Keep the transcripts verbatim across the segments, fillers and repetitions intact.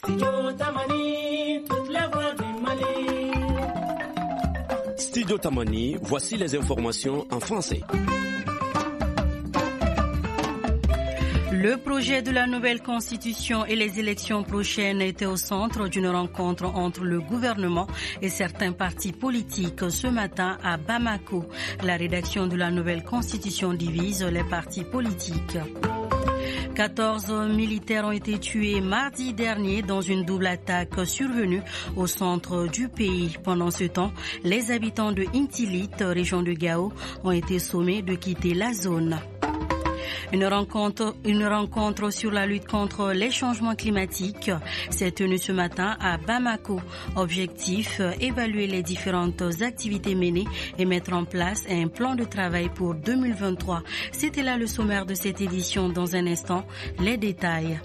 Studio Tamani, toute la voix du Mali. Studio Tamani, voici les informations en français. Le projet de la nouvelle constitution et les élections prochaines étaient au centre d'une rencontre entre le gouvernement et certains partis politiques ce matin à Bamako. La rédaction de la nouvelle constitution divise les partis politiques. quatorze militaires ont été tués mardi dernier dans une double attaque survenue au centre du pays. Pendant ce temps, les habitants de Intilit, région de Gao, ont été sommés de quitter la zone. Une rencontre, une rencontre sur la lutte contre les changements climatiques s'est tenue ce matin à Bamako. Objectif, évaluer les différentes activités menées et mettre en place un plan de travail pour deux mille vingt-trois. C'était là le sommaire de cette édition. Dans un instant, les détails.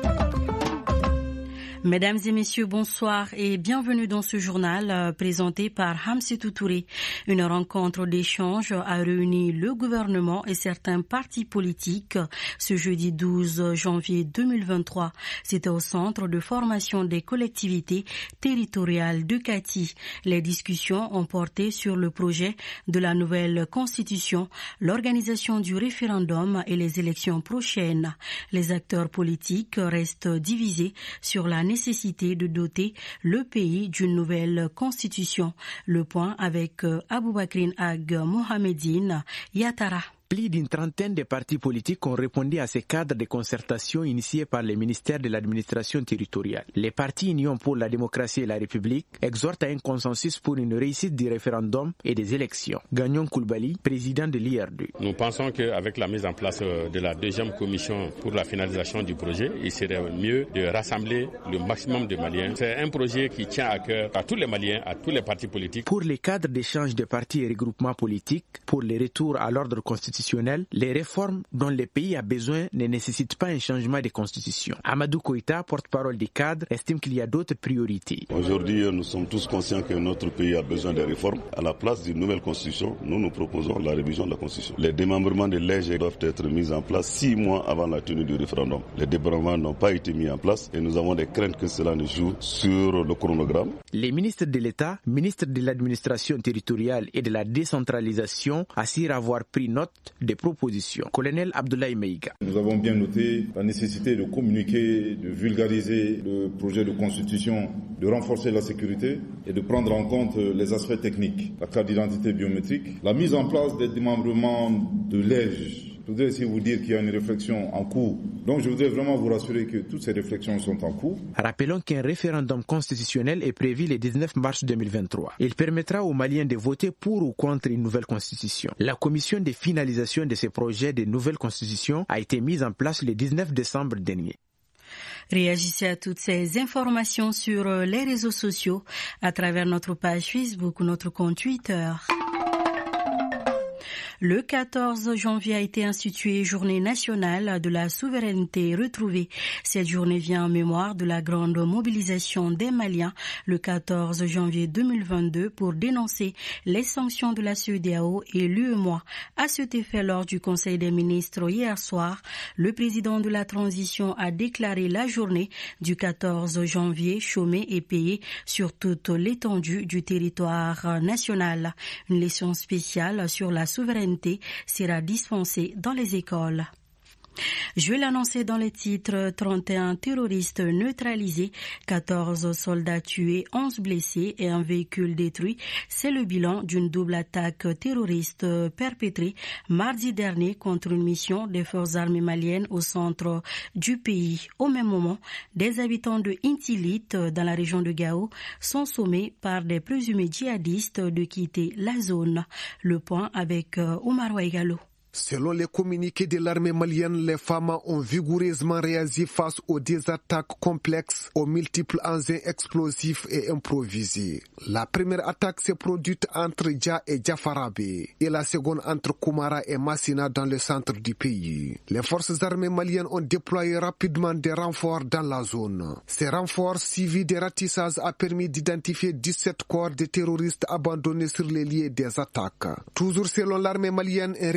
Mesdames et messieurs, bonsoir et bienvenue dans ce journal euh, présenté par Hamsetou Touré. Une rencontre d'échange a réuni le gouvernement et certains partis politiques ce jeudi douze janvier deux mille vingt-trois. C'était au centre de formation des collectivités territoriales de Kati. Les discussions ont porté sur le projet de la nouvelle constitution, l'organisation du référendum et les élections prochaines. Les acteurs politiques restent divisés sur la nécessité de doter le pays d'une nouvelle constitution. Le point avec Aboubakrin Ag Mohamedine Yatara. Plus d'une trentaine de partis politiques ont répondu à ces cadres de concertation initiés par le ministère de l'administration territoriale. Les partis Union pour la démocratie et la République exhortent à un consensus pour une réussite du référendum et des élections. Gagnon Koulibaly, président de l'I R D. Nous pensons qu'avec la mise en place de la deuxième commission pour la finalisation du projet, il serait mieux de rassembler le maximum de Maliens. C'est un projet qui tient à cœur à tous les Maliens, à tous les partis politiques. Pour les cadres d'échange de partis et regroupements politiques, pour les retours à l'ordre constitutionnel, les réformes dont le pays a besoin ne nécessitent pas un changement de constitution. Amadou Koïta, porte-parole des cadres, estime qu'il y a d'autres priorités. Aujourd'hui, nous sommes tous conscients que notre pays a besoin de réformes. À la place d'une nouvelle constitution, nous nous proposons la révision de la constitution. Les démembrements des L E G doivent être mis en place six mois avant la tenue du référendum. Les démembrements n'ont pas été mis en place et nous avons des craintes que cela ne joue sur le chronogramme. Les ministres de l'État, ministres de l'administration territoriale et de la décentralisation assurent avoir pris note des propositions. Colonel Abdoulaye Meïga. Nous avons bien noté la nécessité de communiquer, de vulgariser le projet de constitution, de renforcer la sécurité et de prendre en compte les aspects techniques, la carte d'identité biométrique, la mise en place des démembrements de l'E G. Je voudrais aussi vous dire qu'il y a une réflexion en cours. Donc je voudrais vraiment vous rassurer que toutes ces réflexions sont en cours. Rappelons qu'un référendum constitutionnel est prévu le dix-neuf mars deux mille vingt-trois. Il permettra aux Maliens de voter pour ou contre une nouvelle constitution. La commission de finalisation de ces projets de nouvelle constitution a été mise en place le dix-neuf décembre dernier. Réagissez à toutes ces informations sur les réseaux sociaux à travers notre page Facebook ou notre compte Twitter. Le quatorze janvier a été instituée Journée nationale de la souveraineté retrouvée. Cette journée vient en mémoire de la grande mobilisation des Maliens le quatorze janvier deux mille vingt-deux pour dénoncer les sanctions de la C E D E A O et l'U E M O A. À cet effet, lors du Conseil des ministres hier soir, le président de la transition a déclaré la journée du quatorze janvier chômée et payée sur toute l'étendue du territoire national. Une leçon spéciale sur la souveraineté sera dispensée dans les écoles. Je vais l'annoncer dans les titres. trente et un terroristes neutralisés, quatorze soldats tués, onze blessés et un véhicule détruit. C'est le bilan d'une double attaque terroriste perpétrée mardi dernier contre une mission des forces armées maliennes au centre du pays. Au même moment, des habitants de Intilit, dans la région de Gao, sont sommés par des présumés djihadistes de quitter la zone. Le point avec Omar Ouaigalo. Selon les communiqués de l'armée malienne, les femmes ont vigoureusement réagi face aux des attaques complexes, aux multiples engins explosifs et improvisés. La première attaque s'est produite entre Dja et Djafarabé et la seconde entre Koumara et Massina dans le centre du pays. Les forces armées maliennes ont déployé rapidement des renforts dans la zone. Ces renforts suivis des ratissages a permis d'identifier dix-sept corps de terroristes abandonnés sur les lieux des attaques. Toujours selon l'armée malienne, un regroupement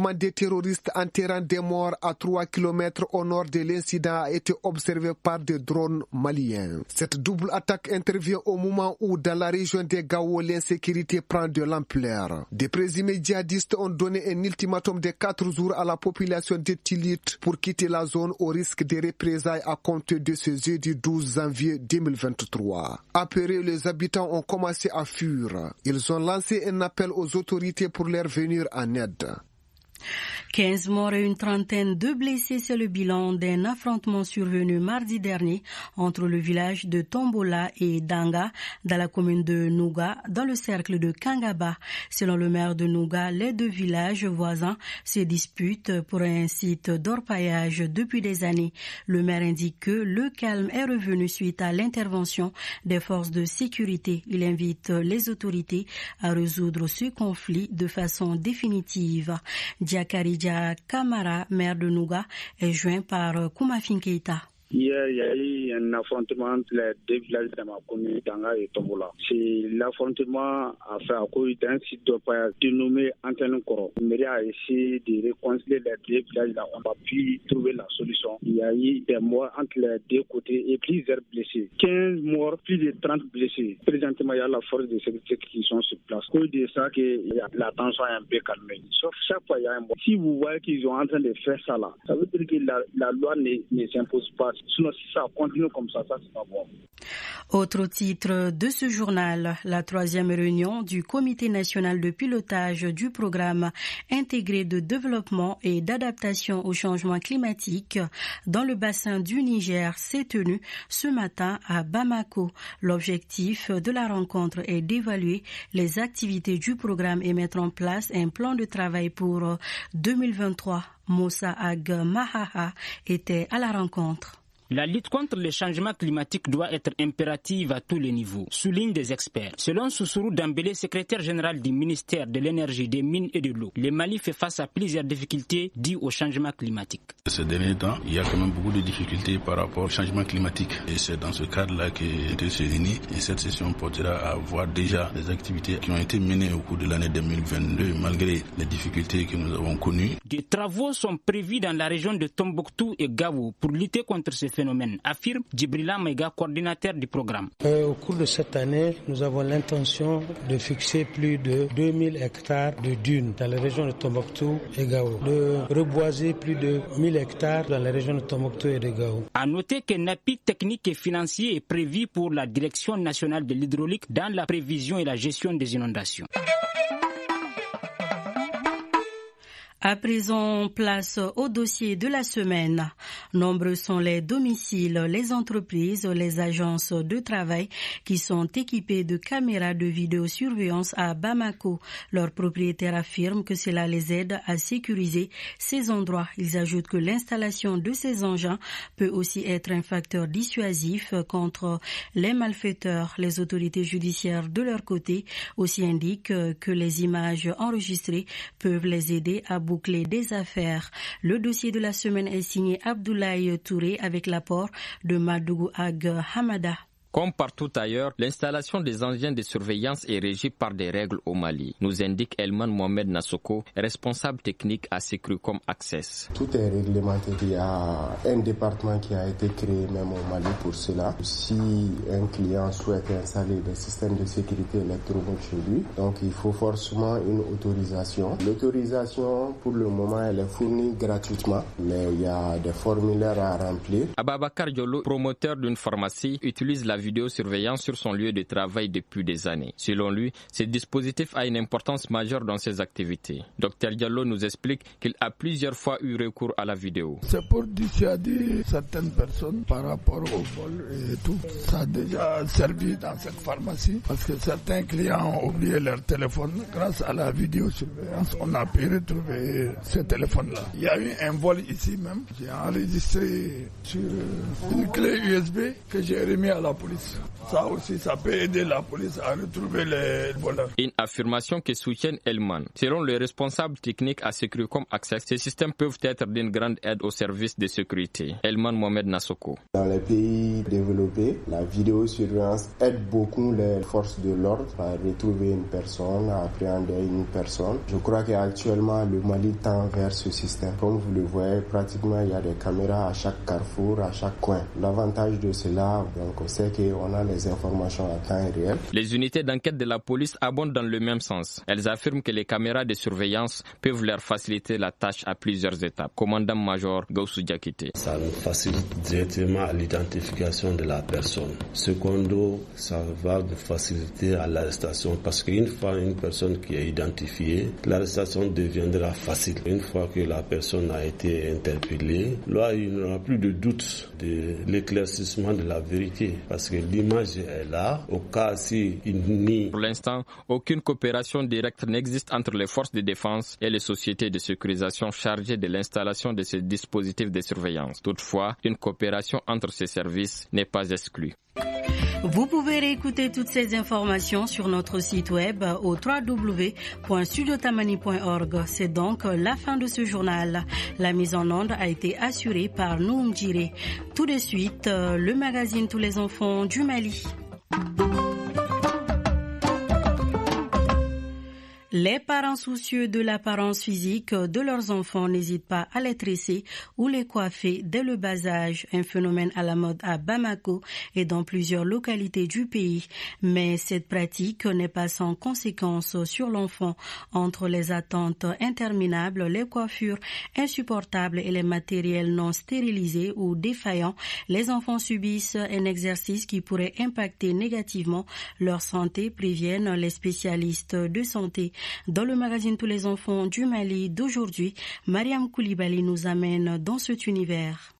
mouvement des terroristes enterrant des morts à trois kilomètres au nord de l'incident a été observé par des drones maliens. Cette double attaque intervient au moment où dans la région de Gao, l'insécurité prend de l'ampleur. Des présumés djihadistes ont donné un ultimatum de quatre jours à la population de Tilit pour quitter la zone au risque de représailles à compter de ce jeudi douze janvier deux mille vingt-trois. Apeurés, les habitants ont commencé à fuir. Ils ont lancé un appel aux autorités pour leur venir en aide. quinze morts et une trentaine de blessés, c'est le bilan d'un affrontement survenu mardi dernier entre le village de Tombola et Danga dans la commune de Nouga, dans le cercle de Kangaba. Selon le maire de Nouga, les deux villages voisins se disputent pour un site d'orpaillage depuis des années. Le maire indique que le calme est revenu suite à l'intervention des forces de sécurité. Il invite les autorités à résoudre ce conflit de façon définitive. Diakaridja Kamara, maire de Nouga, est joint par Koumafin Keita. Hier, il y a eu un affrontement entre les deux villages de ma commune, Danga et Tombola. C'est l'affrontement a fait à cause d'un site d'orpaillage dénommé Antenne Koro. Le maire a essayé de réconcilier les deux villages là. On n'a pas pu trouver la solution. Il y a eu des morts entre les deux côtés et plusieurs blessés. quinze morts, plus de trente blessés. Présentement, il y a la force de sécurité qui sont sur place. À cause de ça, que la tension est un peu calmée. Sauf chaque fois, il y a un mort. Si vous voyez qu'ils sont en train de faire ça là, ça veut dire que la, la loi ne, ne s'impose pas. Sinon, si ça continue comme ça, ça c'est pas bon. Autre titre de ce journal, la troisième réunion du Comité national de pilotage du programme intégré de développement et d'adaptation au changement climatique dans le bassin du Niger s'est tenue ce matin à Bamako. L'objectif de la rencontre est d'évaluer les activités du programme et mettre en place un plan de travail pour deux mille vingt-trois. Moussa Ag Mahaha était à la rencontre. La lutte contre le changement climatique doit être impérative à tous les niveaux, soulignent des experts. Selon Sousourou Dambélé, secrétaire général du ministère de l'énergie, des mines et de l'eau, le Mali fait face à plusieurs difficultés dues au changement climatique. Ces derniers temps, il y a quand même beaucoup de difficultés par rapport au changement climatique. Et c'est dans ce cadre-là que se réunit. Et cette session portera à voir déjà des activités qui ont été menées au cours de l'année deux mille vingt-deux, malgré les difficultés que nous avons connues. Des travaux sont prévus dans la région de Tombouctou et Gao pour lutter contre ce phénomène. Phénomène, affirme Djibrila Maïga, coordinateur du programme. Euh, au cours de cette année, nous avons l'intention de fixer plus de deux mille hectares de dunes dans les régions de Tombouctou et Gao, de reboiser plus de mille hectares dans les régions de Tombouctou et de Gao. À noter qu'un appui technique et financier est prévu pour la Direction nationale de l'hydraulique dans la prévision et la gestion des inondations. À présent, place au dossier de la semaine. Nombreux sont les domiciles, les entreprises, les agences de travail qui sont équipées de caméras de vidéosurveillance à Bamako. Leurs propriétaires affirment que cela les aide à sécuriser ces endroits. Ils ajoutent que l'installation de ces engins peut aussi être un facteur dissuasif contre les malfaiteurs. Les autorités judiciaires de leur côté aussi indiquent que les images enregistrées peuvent les aider à boucler des affaires. Le dossier de la semaine est signé Abdoulaye Touré avec l'apport de Madougou Ag Hamada. Comme partout ailleurs, l'installation des engins de surveillance est régie par des règles au Mali, nous indique Elman Mohamed Nassoko, responsable technique à Securicom Access. Tout est réglementé. Il y a un département qui a été créé même au Mali pour cela. Si un client souhaite installer des systèmes de sécurité électronique chez lui, donc il faut forcément une autorisation. L'autorisation, pour le moment, elle est fournie gratuitement, mais il y a des formulaires à remplir. Ababakar Diallo, promoteur d'une pharmacie, utilise la vidéosurveillance sur son lieu de travail depuis des années. Selon lui, ce dispositif a une importance majeure dans ses activités. Docteur Diallo nous explique qu'il a plusieurs fois eu recours à la vidéo. C'est pour dissuader certaines personnes par rapport au vol et tout. Ça a déjà servi dans cette pharmacie parce que certains clients ont oublié leur téléphone. Grâce à la vidéosurveillance, on a pu retrouver ce téléphone-là. Il y a eu un vol ici même. J'ai enregistré sur une clé U S B que j'ai remis à la police. police. Ça aussi, ça peut aider la police à retrouver les voleurs. Une affirmation que soutiennent Elman. Selon le responsable technique à Securicom Access, ces systèmes peuvent être d'une grande aide aux services de sécurité. Elman Mohamed Nassoko. Dans les pays développés, la vidéosurveillance aide beaucoup les forces de l'ordre à retrouver une personne, à appréhender une personne. Je crois qu'actuellement, le Mali tend vers ce système. Comme vous le voyez, pratiquement, il y a des caméras à chaque carrefour, à chaque coin. L'avantage de cela, donc, c'est qu'on a les informations à temps réel. Les unités d'enquête de la police abondent dans le même sens. Elles affirment que les caméras de surveillance peuvent leur faciliter la tâche à plusieurs étapes. Commandant-major Gaussou Diakité. Ça nous facilite directement l'identification de la personne. Secondo, ça va nous faciliter à l'arrestation parce qu'une fois une personne qui est identifiée, l'arrestation deviendra facile. Une fois que la personne a été interpellée, là il n'y aura plus de doute de l'éclaircissement de la vérité parce que l'image est là. Au cas si il nie. Pour l'instant, aucune coopération directe n'existe entre les forces de défense et les sociétés de sécurisation chargées de l'installation de ces dispositifs de surveillance. Toutefois, une coopération entre ces services n'est pas exclue. Vous pouvez réécouter toutes ces informations sur notre site web au w w w point studio tamani point org. C'est donc la fin de ce journal. La mise en onde a été assurée par Noum Djiré. Tout de suite, le magazine Tous les enfants du Mali. Les parents soucieux de l'apparence physique de leurs enfants n'hésitent pas à les tresser ou les coiffer dès le bas âge, un phénomène à la mode à Bamako et dans plusieurs localités du pays. Mais cette pratique n'est pas sans conséquences sur l'enfant. Entre les attentes interminables, les coiffures insupportables et les matériels non stérilisés ou défaillants, les enfants subissent un exercice qui pourrait impacter négativement leur santé, préviennent les spécialistes de santé. Dans le magazine Tous les enfants du Mali d'aujourd'hui, Mariam Koulibaly nous amène dans cet univers.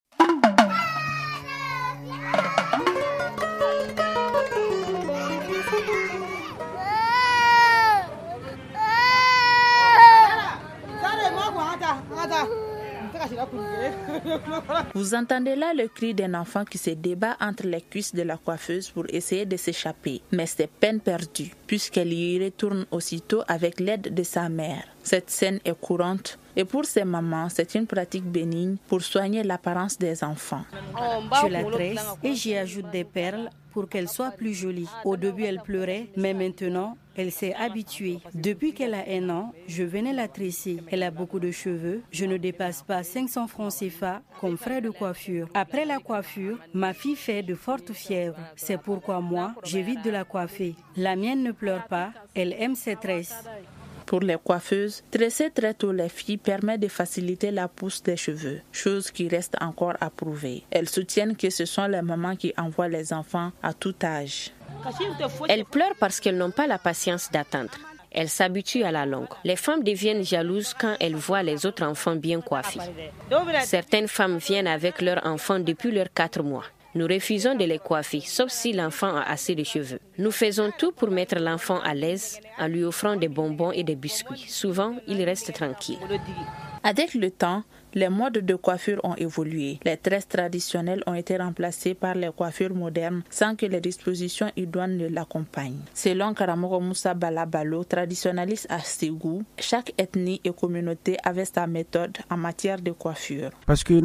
Vous entendez là le cri d'un enfant qui se débat entre les cuisses de la coiffeuse pour essayer de s'échapper. Mais c'est peine perdue, puisqu'elle y retourne aussitôt avec l'aide de sa mère. Cette scène est courante et pour ces mamans, c'est une pratique bénigne pour soigner l'apparence des enfants. Je la tresse et j'y ajoute des perles pour qu'elle soit plus jolie. Au début, elle pleurait, mais maintenant, elle s'est habituée. Depuis qu'elle a un an, je venais la tresser. Elle a beaucoup de cheveux. Je ne dépasse pas cinq cents francs C F A comme frais de coiffure. Après la coiffure, ma fille fait de fortes fièvres. C'est pourquoi moi, j'évite de la coiffer. La mienne ne pleure pas. Elle aime ses tresses. Pour les coiffeuses, tresser très tôt les filles permet de faciliter la pousse des cheveux, chose qui reste encore à prouver. Elles soutiennent que ce sont les mamans qui envoient les enfants à tout âge. Elles pleurent parce qu'elles n'ont pas la patience d'attendre. Elles s'habituent à la longue. Les femmes deviennent jalouses quand elles voient les autres enfants bien coiffés. Certaines femmes viennent avec leurs enfants depuis leurs quatre mois. Nous refusons de les coiffer, sauf si l'enfant a assez de cheveux. Nous faisons tout pour mettre l'enfant à l'aise en lui offrant des bonbons et des biscuits. Souvent, il reste tranquille. Avec le temps, les modes de coiffure ont évolué. Les tresses traditionnelles ont été remplacées par les coiffures modernes sans que les dispositions idoines ne l'accompagnent. Selon Karamoko Moussa Balabalo, traditionnaliste à Ségou, chaque ethnie et communauté avait sa méthode en matière de coiffure.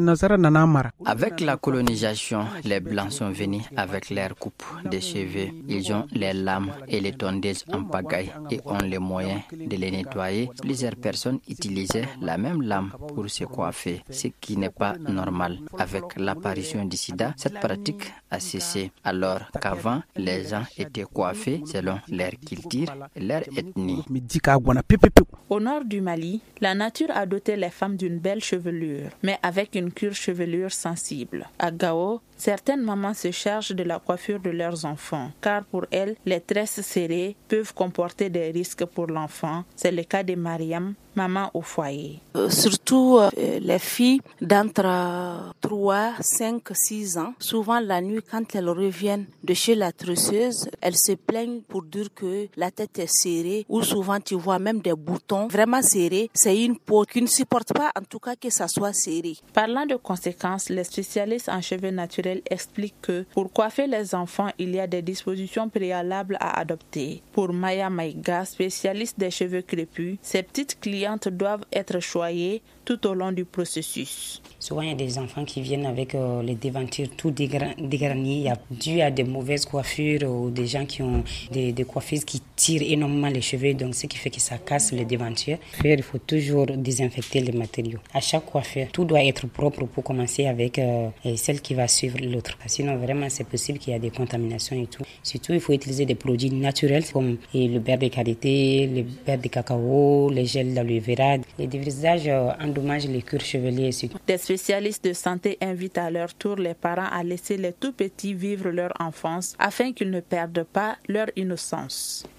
Avec la colonisation, les Blancs sont venus avec leur coupe de cheveux. Ils ont les lames et les tondeuses en pagaille et ont les moyens de les nettoyer. Plusieurs personnes utilisaient la même lame pour se coiffer, ce qui n'est pas normal. Avec l'apparition du sida, cette pratique a cessé, alors qu'avant, les gens étaient coiffés selon leur culture et leur ethnie. Au nord du Mali, la nature a doté les femmes d'une belle chevelure, mais avec une cure chevelure sensible. À Gao, certaines mamans se chargent de la coiffure de leurs enfants, car pour elles, les tresses serrées peuvent comporter des risques pour l'enfant. C'est le cas de Mariam, maman au foyer. Euh, surtout euh, les filles d'entre trois, cinq, six ans. Souvent la nuit, quand elles reviennent de chez la tresseuse, elles se plaignent pour dire que la tête est serrée ou souvent tu vois même des boutons vraiment serrés. C'est une peau qui ne supporte pas en tout cas que ça soit serré. Parlant de conséquences, les spécialistes en cheveux naturels expliquent que pour coiffer les enfants, il y a des dispositions préalables à adopter. Pour Maya Maïga, spécialiste des cheveux crépus, ces petites clientes doivent être choyées tout au long du processus. Souvent, il y a des enfants qui viennent avec euh, les devantures tout dégarnies. Il y a dû à des mauvaises coiffures ou des gens qui ont des, des coiffeuses qui tirent énormément les cheveux, donc ce qui fait que ça casse les devantures. Il faut toujours désinfecter les matériaux. À chaque coiffure, tout doit être propre pour commencer avec euh, celle qui va suivre l'autre. Sinon, vraiment, c'est possible qu'il y ait des contaminations et tout. Surtout, il faut utiliser des produits naturels comme le beurre de karité, le beurre de cacao, les gels d'aloe vera. Les dévisages euh, endommagent les cuirs cheveliers. Des spécialistes de santé invitent à leur tour les parents à laisser les tout petits vivre leur enfance afin qu'ils ne perdent pas leur innocence.